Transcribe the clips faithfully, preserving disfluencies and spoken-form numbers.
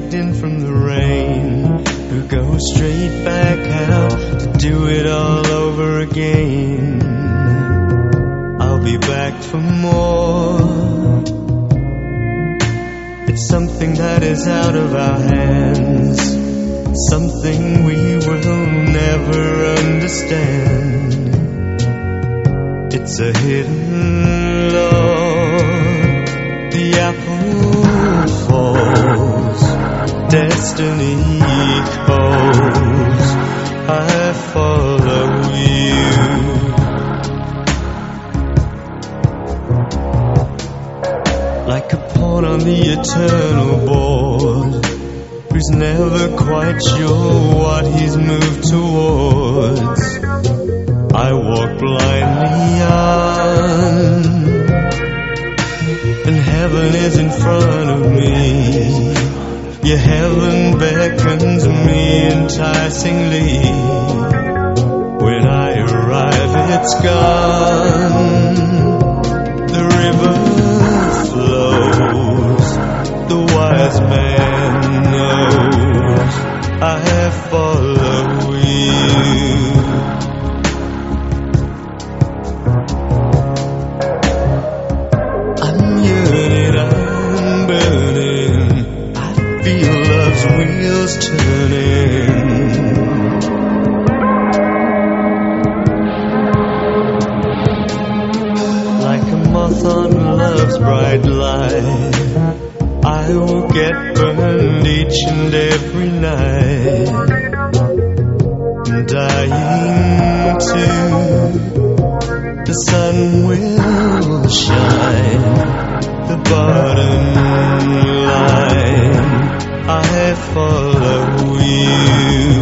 dragged in from the rain, who go straight back out to do it all over again. I'll be back for more. It's something that is out of our hands, something we will never understand. It's a hidden law. The apple falls, destiny calls. I follow you. Like a pawn on the eternal board, who's never quite sure what he's moved towards. I walk blindly on, and heaven is in front of me. Yeah, heaven beckons me enticingly. When I arrive, it's gone. The river flows, the wise man knows. I follow you. Wheels turning, like a moth on love's bright light. I will get burned each and every night, dying too. The sun will shine, the bottom line. I follow you.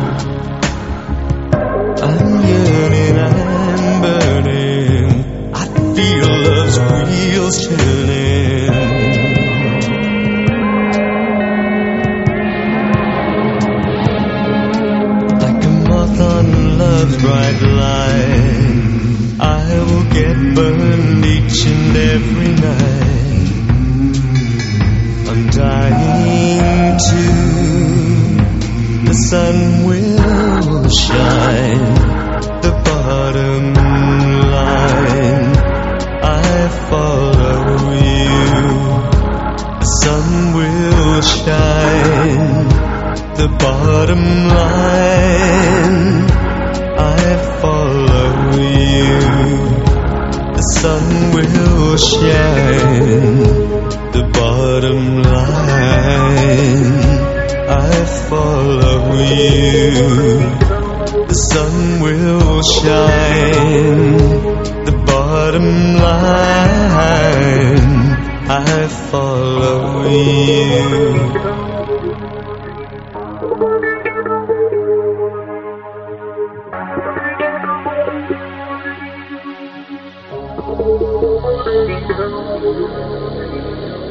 I'm yearning, I'm burning. I feel love's wheels turning. Like a moth on love's bright line, I will get burned each and every night. I'm dying too. The sun will shine, the bottom line. I follow you. The sun will shine, the bottom line. I follow you. The sun will shine, the bottom line. I follow you. The sun will shine, the bottom line. I follow you. Thank you.